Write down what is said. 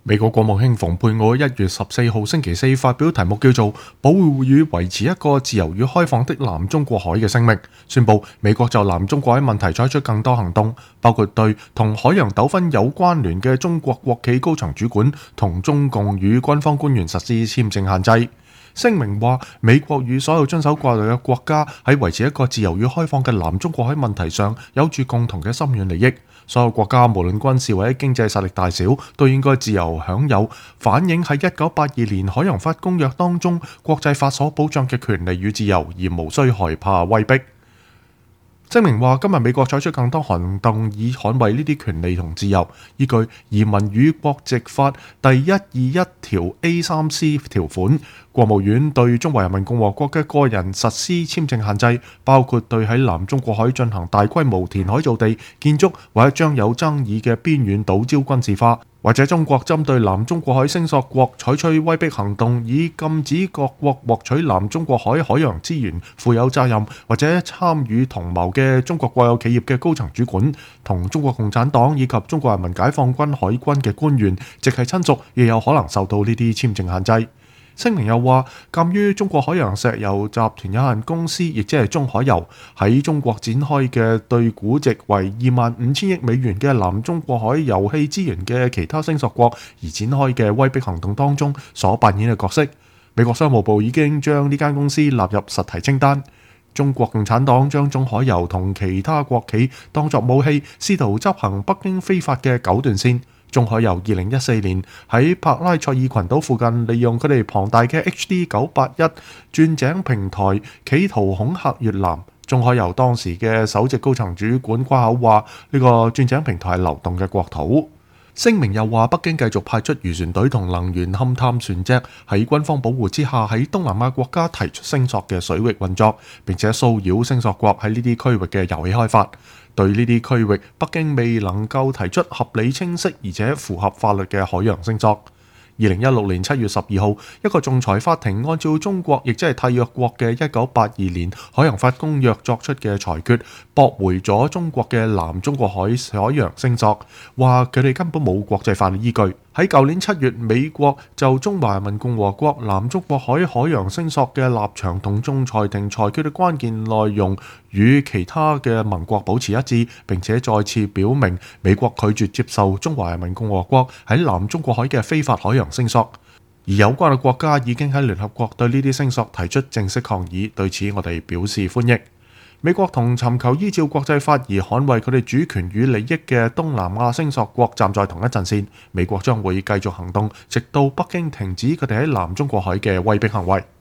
美國國務卿蓬佩奧1月14號星期四發表題目叫做《保護與維持一個自由與開放的南中國海》嘅聲明，宣布美國就南中國海問題採取更多行動，包括對同海洋糾紛有關聯嘅中國國企高層主管同中共與軍方官員實施簽證限制。聲明話，美國與所有遵守慣例嘅國家喺維持一個自由與開放嘅南中國海問題上有住共同嘅深遠利益。所有國家無論軍事或者經濟實力大小，都應該自由享有反映喺1982年海洋法公約當中國際法所保障嘅權利與自由，而無需害怕威逼。聲明話，今日美國採取更多行動以捍衛呢啲權利同自由，依據移民與國籍法第121條 A3C 條款，國務院對中華人民共和國嘅個人實施簽證限制，包括對喺南中國海進行大規模填海造地、建築或者將有爭議嘅邊遠島礁軍事化，或者中國針對南中國海聲索國採取威逼行動，以禁止各國獲取南中國海海洋資源負有責任或者參與同謀嘅中國國有企業嘅高層主管、同中國共產黨以及中國人民解放軍海軍嘅官員、直系親屬，亦有可能受到呢啲簽證限制。聲明又話，鑑於中國海洋石油集團有限公司，亦即係中海油，喺中國展開嘅對估值為25,000億美元嘅南中國海油氣資源嘅其他聲索國而展開嘅威逼行動當中所扮演嘅角色，美國商務部已經將呢間公司納入實體清單。中國共產黨將中海油同其他國企當作武器，試圖執行北京非法嘅九段線。中海油2014年喺帕拉塞爾群島附近利用佢哋龐大嘅 HD981 鑽井平台，企圖恐嚇越南。中海油當時嘅首席高層主管誇口話，呢個鑽井平台係流動嘅國土。聲明又話，北京繼續派出漁船隊同能源勘探船隻喺軍方保護之下，喺東南亞國家提出聲索嘅水域運作，並且騷擾聲索國喺呢啲區域嘅油氣開發。對呢啲區域，北京未能夠提出合理、清晰而且符合法律嘅海洋聲索。2016年7月12號，一個仲裁法庭按照中國亦即係締約國嘅1982年海洋法公約作出嘅裁決，駁回咗中國嘅南中國海海洋聲索，話佢哋根本冇國際法律依據。喺舊年7月，美國就中華人民共和國南中國海海洋聲索嘅立場同仲裁庭裁決嘅關鍵內容與其他嘅盟國保持一致，並且再次表明美國拒絕接受中華人民共和國喺南中國海嘅非法海洋聲索。而有關嘅國家已經喺聯合國對呢啲聲索提出正式抗議，對此我哋表示歡迎。美國同尋求依照國際法而捍衛佢哋主權與利益嘅東南亞聲索國站在同一陣線，美國將會繼續行動，直到北京停止佢哋喺南中國海嘅威逼行為。